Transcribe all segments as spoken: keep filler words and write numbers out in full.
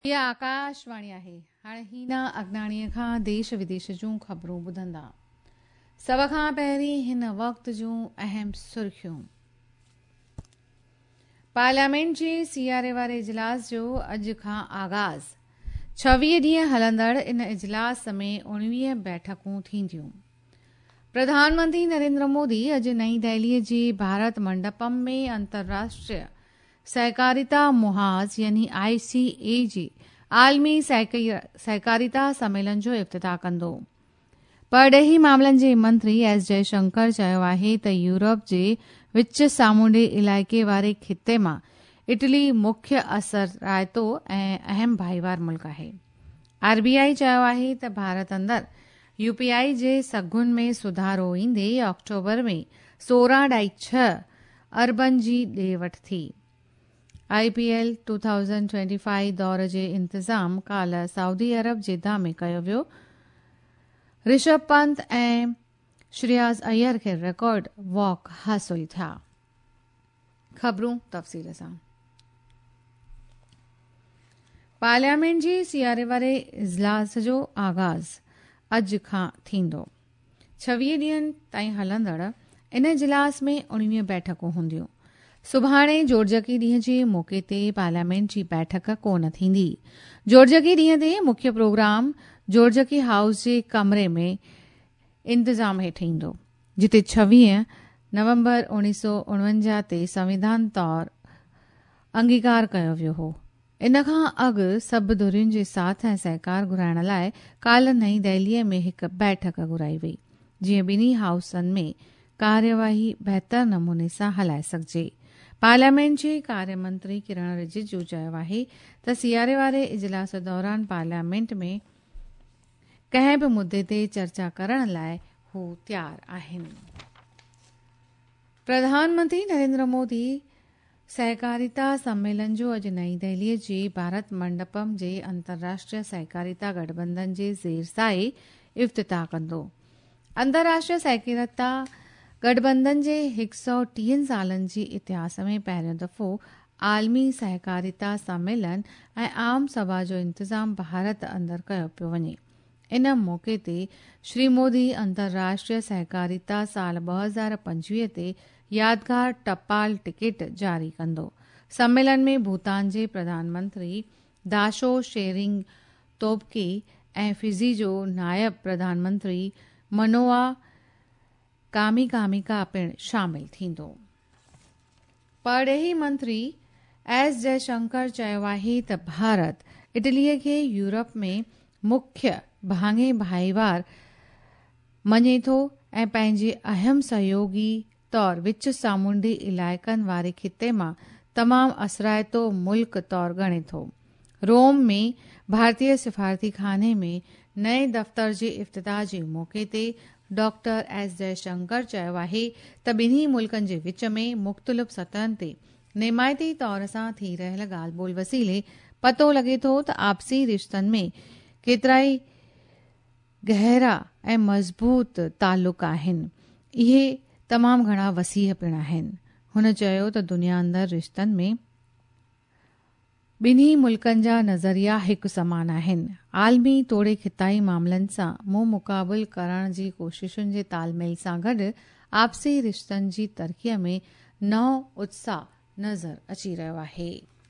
इहा आकाशवाणी आहे। हाणे हीना अगनाणीअ खां देश विदेश जूं ख़बरूं ॿुधंदा। सभ खां पहिरीं हिन वक़्त जूं अहम सुर्ख़ियूं। पार्लियामेंट जे सियारे वारे इजलास जो अॼु खां आगाज़। छवीह ॾींहं हलंदड़ इन इजलास में उणिवीह बैठकूं थींदियूं। प्रधानमंत्री नरेंद्र मोदी अॼु नई दिल्लीअ जे भारत मंडपम में अंतर्राष्ट्रीय सहकारिता मुहाज़ यानी आई सी ए जी आलमी सहकारिता सम्मेलन जो इफ़्तिताह कंदो। परॾेही मामलनि जे मंत्री एस जयशंकर चयो आहे त यूरोप जे विच सामूंडी इलाइक़े वारे खिते मां इटली मुख्य असराइतो ऐं अहम भाईवार मुल्क आहे। आरबीआई चयो आहे त भारत अंदर यूपीआई जे सघुनि में सुधारो ईंदे अक्टूबर में सोरहं ॾाई छह अरबनि जी ॾे वठि थी। आईपीएल दो हज़ार पच्चीस दौर जे इंतज़ाम काल्ह सऊदी अरब जिद्दा में कयो वियो। ऋषभ पंत ऐं श्रेयस अय्यर खे रिकॉर्ड वॉक हासिल थिया। ख़बरूं तफ़सील सां। पार्लियामेंट जे सियारे वारे इजलास जो आगाज़ अॼु खां थींदो। छवीह ॾींहनि ताईं हलंदड़ इन इजलास में उणिवीह बैठकूं हूंदियूं। सुभाणे जोड़जकी ॾींहं जे मौक़े ते पार्लियामेंट जी बैठक कोन थींदी। जोड़जकी ॾींहं ते मुख्य प्रोग्राम जोड़जकी हाउस जे कमरे में इंतज़ाम हेठि ईंदो, जिते छवीह नवंबर उणिवीह सौ उणवंजाह ते संविधान तौर अंगीकार कयो वियो हो। इन खां अॻु सभु धुरियुनि जे साथ ऐं सहकार घुराइण लाइ काल्ह नई दिल्लीअ में हिकु बैठक घुराई वई, जीअं ॿिन्ही हाउसनि में कार्यवाही बहितर नमूने सां हलाए सघिजे। पार्लियामेंट जे कार्यमंत्री किरण रिजिजू चयो आहे त सियारे वारे इजलास दौरान पार्लियामेंट में कंहिं बि मुद्दे ते चर्चा करण लाइ हू तयार आहिनि। प्रधानमंत्री नरेंद्र मोदी सहकारिता सम्मेलन जो अॼु नई दिल्लीअ जे भारत मंडपम जे अंतर्राष्ट्रीय सहकारिता गठबंधन जे ज़ेर साए इफ़्तिताह कंदो। अंतर्राष्ट्रीय सहकारिता गठबंधन जे हिकु सौ टीह सालनि जी इतिहास में पहिरियों दफ़ो आलमी सहकारिता सम्मेलन ऐं आम सभा जो इंतज़ाम भारत अंदरि कयो पियो वञे। इन मौक़े ते श्री मोदी अंतर्राष्ट्रीय सहकारिता साल ॿ हज़ार पंजवीह ते यादगार टपाल टिकट जारी कंदो। सम्मेलन में भूटान जे प्रधानमंत्री दाशो शेरिंग तोब्गे ऐं फिजी जो नायब प्रधानमंत्री मनोआ कामिकामिका पिणु शामिल थींदो। परॾेही मंत्री एस जयशंकर चयो आहे त भारत इटलीअ खे यूरोप में मुख्य भाङे भाईवार मञे थो ऐं पंहिंजे अहम सहयोगी तौर विच सामूंडी इलाइक़नि वारे खिते मां तमामु असराइतो मुल्क तौर ॻणे थो। रोम में भारतीय सिफारती खाने में नए दफ़्तर जे इफ़्तिताह जे मौक़े ते डॉक्टर एस जयशंकर चयो आहे त ॿिन्ही मुल्कनि जे विच में मुख़्तलिफ़ सतहनि ते नेमायती तौर सां थी रहियल ॻाल्हि ॿोल वसीले पतो लॻे थो त आपसी रिश्तनि में केतिराई गहरा ऐं मज़बूत तालुक आहिनि। इहे तमामु घणा वसीह पिणु आहिनि। हुन चयो त दुनिया अंदरि रिश्तनि में ॿिन्ही मुल्कनि जा नज़रिया हिकु समान आहिनि। आलमी तोड़े खिताई मामलनि सां मुंहुं मुक़ाबिल करण जी कोशिशुनि जे तालमेल सां गॾु आपसी रिश्तनि जी तरक़ीअ में नओं उत्साह नज़र अची रहियो आहे।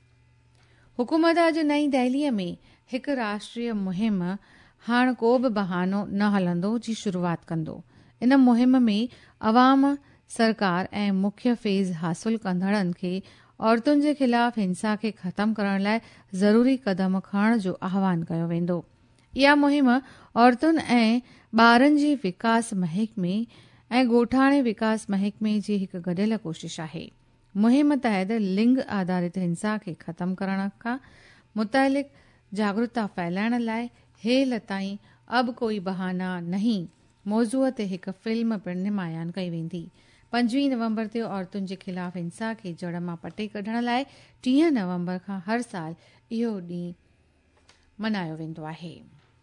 हुकूमत अॼु नई दिल्लीअ में हिकु राष्ट्रीय मुहिम हाणे को बि बहानो न हलंदो जी शुरूआत कंदो। इन मुहिम में अवाम सरकार ऐं मुख्य फेज़ हासिल कंदड़नि खे औरतुनि जे ख़िलाफ़ हिंसा खे ख़तमु करण लाइ ज़रूरी क़दम खणण जो आह्वान कयो वेंदो। इहा मुहिम औरतुनि ऐं ॿारनि जी विकास महकमे ऐं ॻोठाणे विकास महकमे जी हिकु गॾियल कोशिश आहे। मुहिम तहत लिंग आधारित हिंसा खे ख़तमु करण खां मुतअलिक़ जागरूकता फैलाइण लाइ हेल ताईं अब कोई बहाना नहीं मौज़ूअ ते हिकु फिल्म पिणु निमायान कई वेंदी। पंजवीह नवंबर ते औरतुनि जे ख़िलाफ़ हिंसा खे जड़ मां पटे कढण लाइ टीह नवंबर खां हर साल इहो ॾींहुं मल्हायो वेंदो आहे।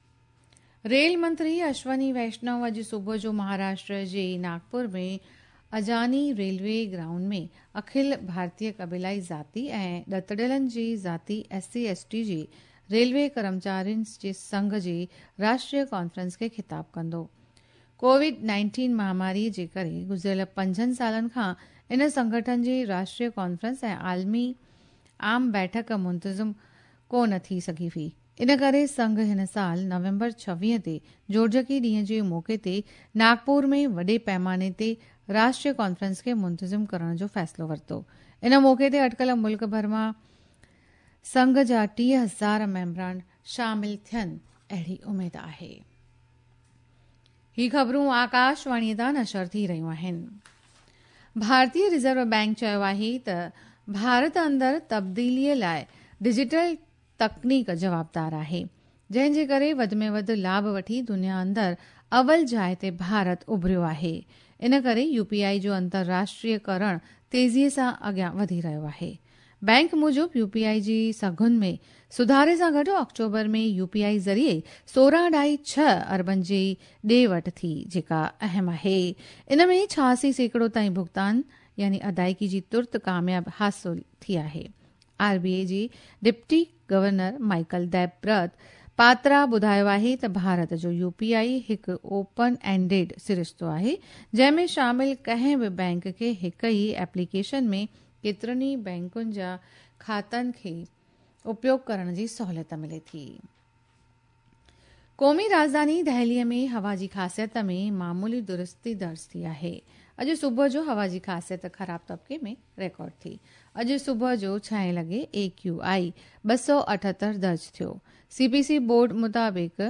रेल मंत्री अश्वनी वैष्णव अॼु सुबुह जो महाराष्ट्र जे नागपुर में अजानी रेलवे ग्राउंड में अखिल भारतीय क़बीलाई ज़ाती ऐं ॾतड़ियलनि जी ज़ाती एस सी एस टी जी रेलवे कर्मचारियुनि जे संघ जी राष्ट्रीय कॉन्फ्रेंस खे ख़िताब कंदो। कोविड नाइन्टीन महामारी जे करे गुज़िरियल पंजनि सालनि खां इन संगठन जी राष्ट्रीय कॉन्फ्रेंस ऐं आलमी आम बैठक मुंतज़िम कोन थी सघी हुई। इन करे संघ हिन साल नवंबर छवीह ते जोड़जकी ॾींहं जे मौक़े ते नागपुर में वॾे पैमाने ते राष्ट्रीय कॉन्फ्रेंस खे मुंतज़िम करण जो फ़ैसिलो वरितो। इन मौक़े ते अटकल मुल्क भर मां संघ जा टीह हज़ार मेंबरान शामिल थियनि, अहिड़ी उमेद आहे। ही ख़बरूं आकाशवाणी तां नशर थी रहियूं आहिनि। भारतीय रिज़र्व बैंक चयो आहे त भारत अंदरि तब्दीलीअ लाइ डिजिटल तकनीक जवाबदार आहे, जंहिं जे करे वधि में वधि लाभ वठी दुनिया अंदरि अव्वल जाइ ते भारत उभरियो आहे। इन करे यूपीआई जो अंतर्राष्ट्रीयकरण तेज़ीअ सां अॻियां वधी रहियो आहे। बैंक मूजिब यूपीआई जी सघुनि में सुधारे सां गॾु अक्टूबर में यूपीआई ज़रिए सोरहं ढाई छह अरबनि जी ॾे वठि थी, जेका अहम आहे। इन में छहासी सैकड़ो ताईं भुगतान यानी अदायगी जी तुर्त कामयाब हासिल थी आहे। आरबीआई जी deputy governor Michael Debabrata Patra ॿुधायो आहे त भारत जो यूपीआई हिकु ओपन एंडेड सिरिश्तो आहे, जंहिं में शामिल कंहिं बि बैंक खे हिक ई एप्लीकेशन में केतिरनि ई बैंकुनि जा खातनि खे उपयोग करण जी सहूलियत मिले थी। क़ौमी राजधानी दहलीअ में हवा जी ख़ासियत में मामूली दुरुस्ती दर्ज थी आहे। अॼु सुबुह जो हवा जी ख़ासियत ख़राब तबके में रिकॉर्ड थी। अॼु सुबुह जो छहें लॻे एक्यूआई ॿ सौ अठहतरि दर्ज थियो। सीपीसी बोर्ड मुताबिक़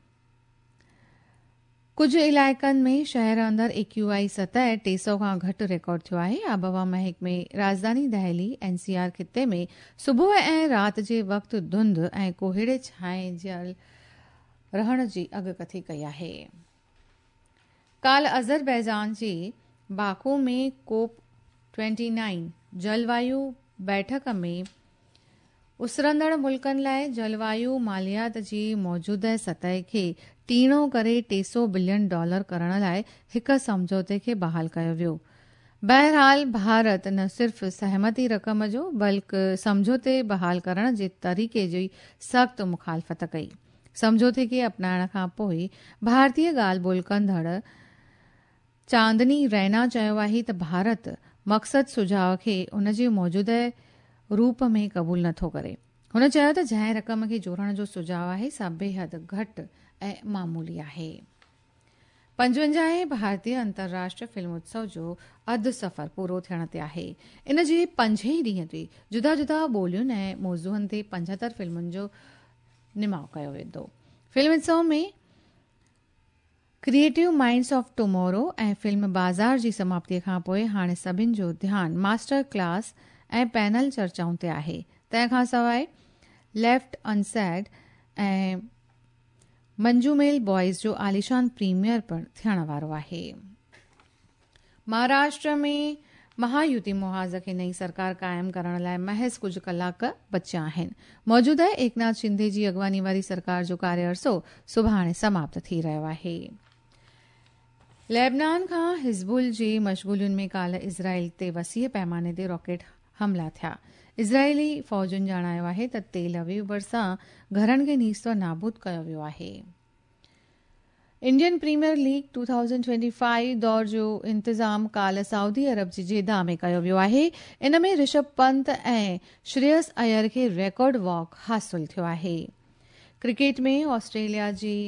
कुझु इलाइक़नि में शहर अंदरि एक्यूआई सतह टे सौ खां घटि रिकॉर्ड थियो आहे। आबहवा महकमे राजधानी दहली एनसीआर खिते में सुबुह ऐं राति जे वक़्तु धुंध ऐं कोहीड़े छांइजल रहण जी अॻकथी कई आहे। काल्ह अज़रबैजान जे बाकू में कोप उणिवीह जलवायु बैठक में उसरंदड़ मुल्कनि लाइ जलवायु मालियात जी मौजूदह सतह खे टीणो करे टे सौ बिलियन डॉलर करण लाइ हिक समझौते खे बहाल कयो वियो। बहरहाल भारत न सिर्फ़ सहमती रक़म जो बल्कि समझौते बहाल करण जे तरीक़े जी सख़्त मुखालफ़त कई। समझौते खे अपनाइण खां पोइ भारतीय ॻाल्हि ॿोल्हि कंदड़ चांदनी रैना चयो आहे त भारत मक़सद सुझाव खे उन जे मौजूदह रूप में क़बूल नथो करे। हुन चयो त जंहिं रक़म खे जोड़ण जो सुझाव आहे सा बेहद घटि ऐं मामूली आहे। पंजवंजाहें भारतीय अंतर्राष्ट्रीय फिल्म उत्सव जो अधु सफ़र पूरो थियण ते आहे। इन जे पंजे ॾींहं ते जुदा जुदा ॿोलियुनि ऐं मौज़ूअनि ते पंजहतरि फिल्मुनि जो निमाउ कयो वेंदो। फिल्म उत्सव में क्रिएटिव माइंड्स ऑफ टुमोरो ऐं फिल्म बाज़ार जी समाप्तीअ खां पोइ हाणे सभिनि जो ध्यानु मास्टर क्लास ऐं पैनल चर्चाउनि ते आहे। तंहिंखां सवाइ लेफ्ट अनसेड ऐं मंजूमेल बॉयज़ जो आलिशान प्रीमियर पिणु थियण वारो आहे। महाराष्ट्र में महायुति मुहाज़ खे नई सरकार क़ाइमु करण लाइ महज़ कुझु कलाक बचिया आहिनि। मौजूदह एकनाथ शिंदे जी अॻवानी वारी सरकार जो कार्य अर्सो सुभाणे समाप्त थी रहियो आहे। लेबनान खां हिज़बुल जी मशगूलियुनि में काल्ह इज़राइल ते वसीअ पैमाने ते रॉकेट हमला थिया। इज़राइली फ़ौजुनि ॼाणायो आहे त तेल अवीव भरिसां घरनि खे नीस्तो नाबूद कयो वियो आहे। Indian premier league two thousand twenty five दौर जो इंतज़ाम काल्ह सऊदी अरब जी जेदा में कयो वियो आहे। इन में ऋषभ पंत ऐं श्रेयस अय्यर खे रिकॉर्ड वॉक हासिल थियो आहे। क्रिकेट में ऑस्ट्रेलिया जी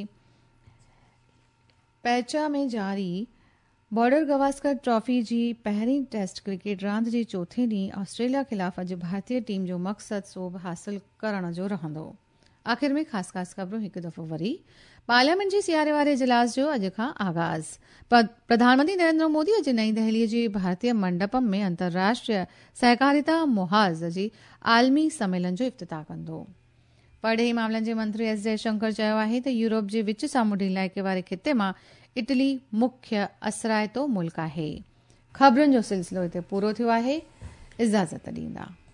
पैचा में जारी बॉर्डर गवास्कर ट्रॉफी जी पहिरीं टेस्ट क्रिकेट रांदि जे चोथे ॾींहुं ऑस्ट्रेलिया ख़िलाफ़ अॼु भारतीय टीम जो मक़सद सोभ हासिल करण जो रहंदो। आख़िर में ख़ासि ख़ासि ख़बरूं हिकु दफ़ो वरी। पार्लियामेंट जे सियारे वारे इजलास जो अॼु खां आगाज़। प्रधानमंत्री नरेंद्र मोदी अॼु नई दिल्लीअ जे भारतीय मंडपम में अंतर्राष्ट्रीय सहकारिता मुहाज़ जी आलमी सम्मेलन जो इफ़्तिताह कंदो। परॾेही मामलनि जे मंत्री एस जयशंकर चयो आहे त यूरोप जे विच सामुंडी इलाइक़े वारे खिते मां इटली मुख्य असराइतो मुल्क आहे। ख़बरुनि जो सिलसिलो हिते पूरो थियो आहे। इजाज़त ॾींदा।